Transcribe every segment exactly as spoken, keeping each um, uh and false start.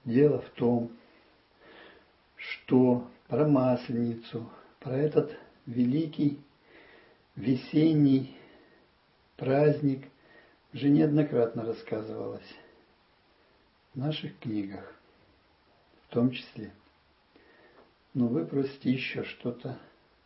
Дело в том, что про Масленицу, про этот великий весенний праздник уже неоднократно рассказывалось в наших книгах, в том числе. Но вы просите еще что-то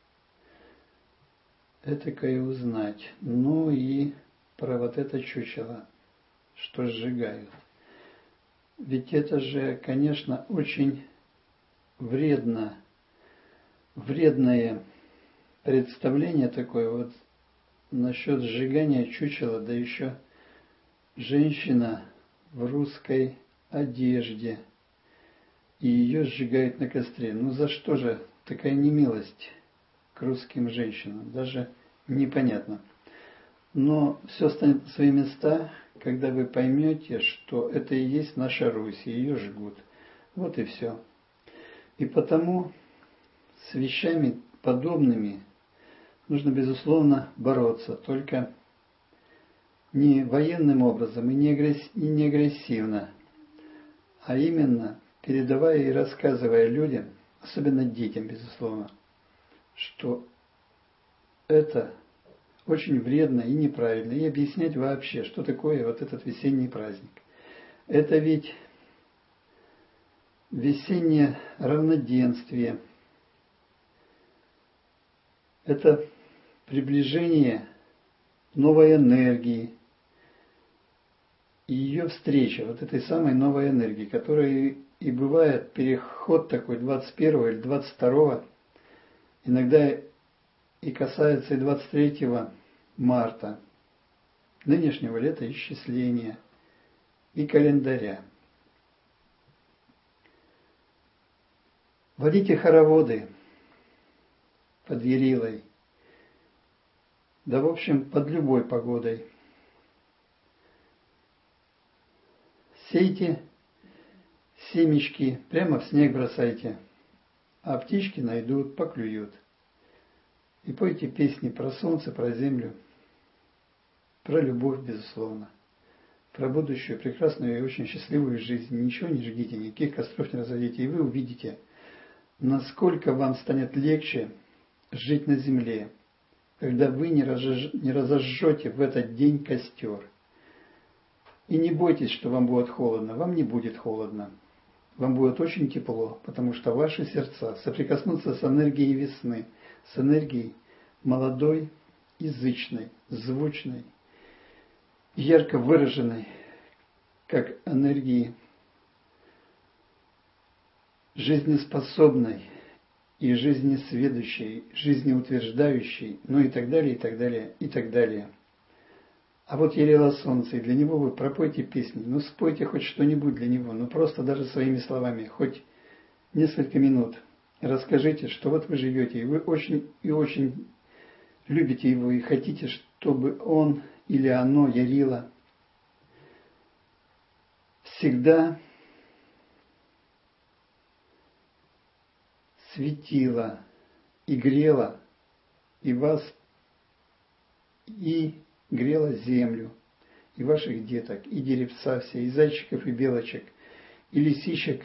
этакое узнать. Ну и про вот это чучело, что сжигают. Ведь это же, конечно, очень вредно, вредное представление такое вот насчет сжигания чучела, да еще женщина в русской одежде, и ее сжигают на костре. Ну за что же такая немилость к русским женщинам? Даже непонятно. Но все станет на свои места, когда вы поймете, что это и есть наша Русь, и ее жгут. Вот и все. И потому с вещами подобными нужно, безусловно, бороться, только не военным образом и не агрессивно, а именно передавая и рассказывая людям, особенно детям, безусловно, что это очень вредно и неправильно, и объяснять вообще, что такое вот этот весенний праздник. Это ведь весеннее равноденствие, это приближение новой энергии и ее встреча, вот этой самой новой энергии, которая и бывает переход такой двадцать первого или двадцать второго, иногда и касается и двадцать третьего марта, нынешнего летоисчисления и календаря. Водите хороводы под Ярилой, да в общем под любой погодой. Сейте семечки, прямо в снег бросайте, а птички найдут, поклюют. И пойте песни про солнце, про землю, про любовь, безусловно, про будущую прекрасную и очень счастливую жизнь. Ничего не жгите, никаких костров не разводите, и вы увидите, насколько вам станет легче жить на земле, когда вы не разожжете в этот день костер. И не бойтесь, что вам будет холодно. Вам не будет холодно. Вам будет очень тепло, потому что ваши сердца соприкоснутся с энергией весны, с энергией молодой, язычной, звучной, ярко выраженной, как энергии жизнеспособной и жизнесведущей, жизнеутверждающей, ну и так далее, и так далее, и так далее. А вот ярило солнце, и для него вы пропойте песни, ну спойте хоть что-нибудь для него, ну просто даже своими словами, хоть несколько минут. Расскажите, что вот вы живете, и вы очень и очень любите его, и хотите, чтобы он или оно, ярило, всегда светило и грело и вас, и грела землю, и ваших деток, и деревца все, и зайчиков, и белочек, и лисичек,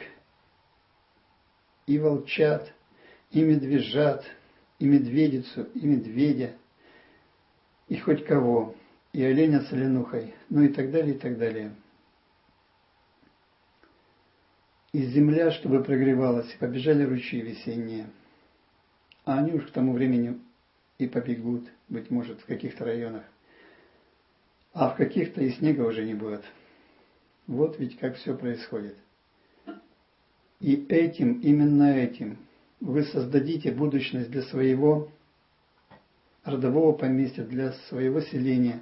и волчат, и медвежат, и медведицу, и медведя, и хоть кого, и оленя с оленухой, ну и так далее, и так далее. И земля, чтобы прогревалась, и побежали ручьи весенние. А они уж к тому времени и побегут, быть может, в каких-то районах. А в каких-то и снега уже не будет. Вот ведь как все происходит. И этим, именно этим, вы создадите будущность для своего родового поместья, для своего селения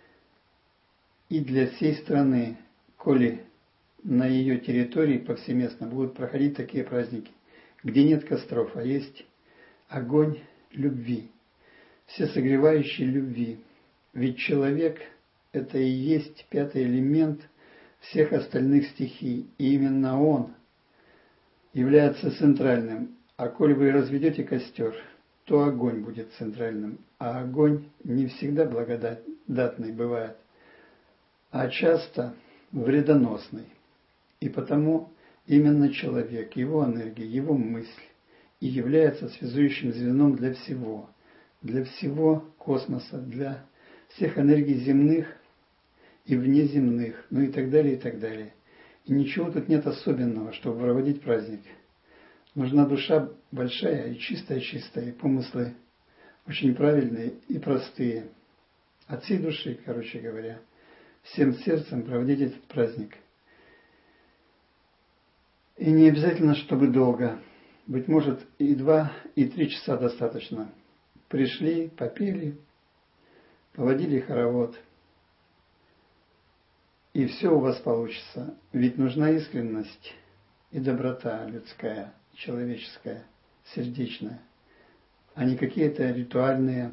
и для всей страны, коли на ее территории повсеместно будут проходить такие праздники, где нет костров, а есть огонь любви, всесогревающей любви. Ведь человек – это и есть пятый элемент всех остальных стихий, и именно он является центральным. А коль вы разведете костер, то огонь будет центральным, а огонь не всегда благодатный бывает, а часто вредоносный. И потому Именно человек, его энергия, его мысль и является связующим звеном для всего, для всего космоса, для всех энергий земных и внеземных, ну и так далее, и так далее. И ничего тут нет особенного, чтобы проводить праздник. Нужна душа большая и чистая-чистая, и помыслы очень правильные и простые. От всей души, короче говоря, всем сердцем проводить этот праздник. И не обязательно, чтобы долго. Быть может, и два, и три часа достаточно. Пришли, попели, поводили хоровод. И все у вас получится. Ведь нужна искренность и доброта людская, человеческая, сердечная, а не какие-то ритуальные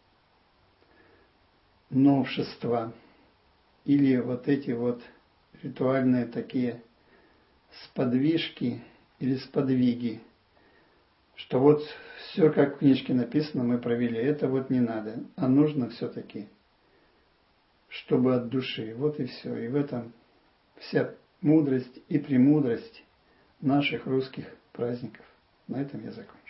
новшества или вот эти вот ритуальные такие сподвижки или сподвиги, что вот все, как в книжке написано, мы провели, это вот не надо, а нужно все-таки, чтобы от души, вот и все. И в этом вся мудрость и премудрость наших русских праздников. На этом я закончу.